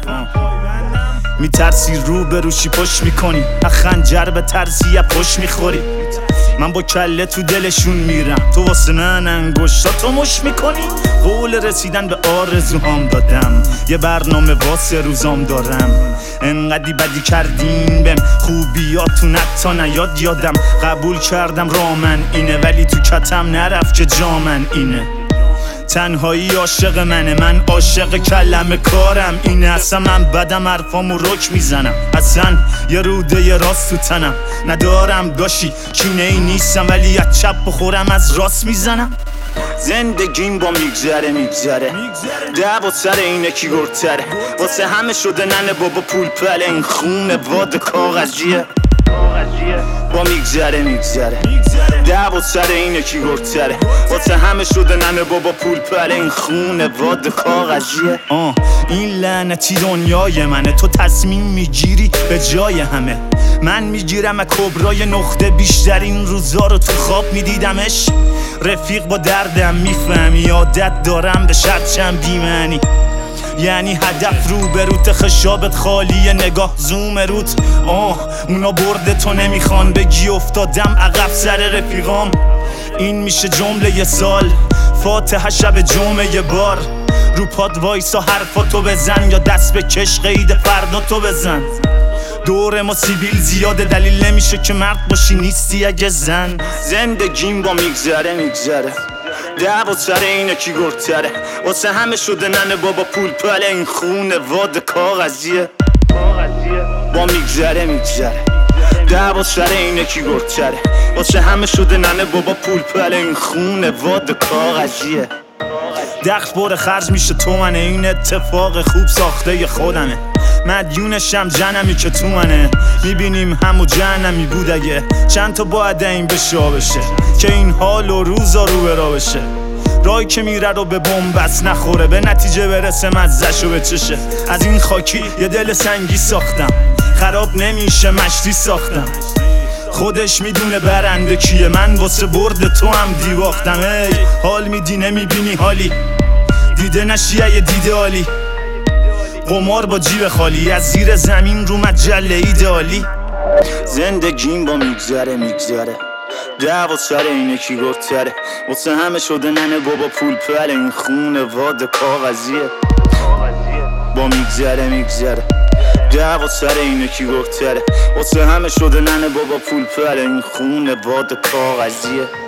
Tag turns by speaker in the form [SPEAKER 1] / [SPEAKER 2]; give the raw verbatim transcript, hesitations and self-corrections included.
[SPEAKER 1] میترسی رو به روشی پشت میکنی، خنجر به ترسی پشت میخوری. من با کله تو دلشون میرم، تو واسه من انگشتاتو مش میکنی. قول رسیدن به آرزوهام دادم، یه برنامه واسه روزام دارم. انقدی بدی کردین بهم خوبیاتون حتی نیاد یادم. قبول کردم رامن اینه، ولی تو کتم نرفت که جامن اینه. تنهایی عاشق منه، من عاشق کلمه کارم اینه. اصلا من بدم حرفامو رک میزنم، اصلا یه روده یه راست تو تنم ندارم. داشی کینه ای نیستم، ولی از چپ بخورم از راست میزنم. زندگیم با میگذره میگذره دعوا سر اینه کی گرتره. واسه همه شده ننه بابا پول پله، این خونه واد کاغذیه. با میگذره میگذره دعوا سر اینه کی گرتره. واسه همه شده ننه بابا پول پله، این خونه واد کاغذیه. آه این لعنتی دنیای منه، تو تصمیم میگیری به جای همه. من میگیرم از کبرای نقطه، بیشتر این روزا رو تو خواب میدیدمش. رفیق با دردم میفهمی، عادت دارم به شرچم بیمعنی. یعنی هدف رو بروت، خشابت خالی نگاه زوم روت. آه اونا برده تو نمیخوان بگی افتادم عقب سر رفیقام. این میشه جمله یه سال، فاتحه شب جمعه یه بار. رو پاد وایسا حرفاتو بزن، یا دست به کش قید فردا تو بزن. دور ما سیبیل زیاده، دلیل نمیشه که مرد باشی نیستی اگه زن. زندگیم با میگذره میگذره دعوا سر اینه کی گرتره. واسه همه شده ننه بابا پول پله، این خونه واد کاغذیه. با میگذره میگذره دعوا سر اینه کی گرتره. واسه همه شده ننه بابا پول پله، این خونه واد کاغذیه. دخل پر خرج میشه تو منه، این اتفاق خوب ساخته ی خودمه. مدیونشم جنمی که تو منه، میبینیم همو جهنمی بود اگه چند تا باید این بشه بشه که این حال و روزا رو برا بشه. رای که میره رو به بومبست نخوره، به نتیجه برسه مزهشو بچشه. از این خاکی یه دل سنگی ساختم، خراب نمیشه مشتی ساختم. خودش میدونه برنده کیه، من واسه برد تو هم دیواختم. ای حال میدی نمیبینی حالی، دیده نشیه دیده عالی. قمار با جیب خالی، از زیر زمین رو مجله ایدئالی. زندگیم با میگذره میگذره دعوا سر اینه کی گرتره. واسه همه شده ننه بابا پول پله، این خونه واد کاغذیه. با میگذره میگذره دعوا سر اینه کی گرتره. واسه همه شده ننه بابا پول پله، این خونه واد کاغذیه.